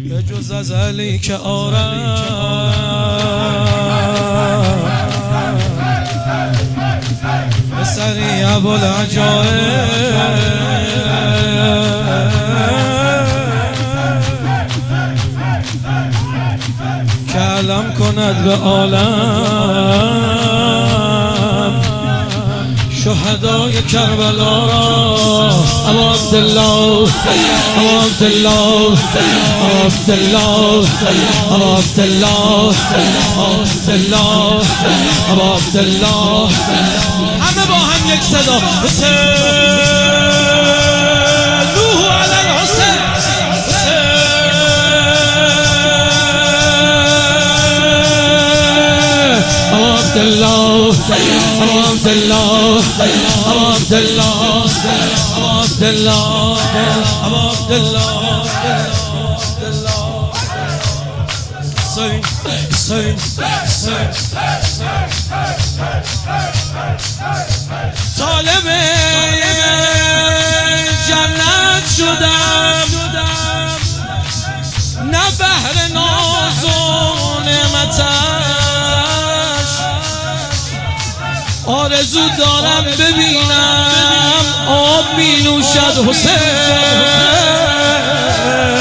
به جز از علی که آرم به سری ابوالعجایب که علم کند به عالم شهدای کربلا را. ابا عبدالله ابا عبدالله ابا عبدالله ابا عبدالله ابا عبدالله همه با هم یک صدا حسینوه علی الحسین ابا عبدالله ابا عبدالله ابا عبدالله ابا عبدالله ابا عبدالله طالب جنت شدم نه بهر ناز و نعمتش آرزو دارم ببینم آب می نوشد حسین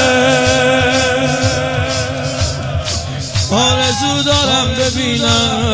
آرزو دارم ببینم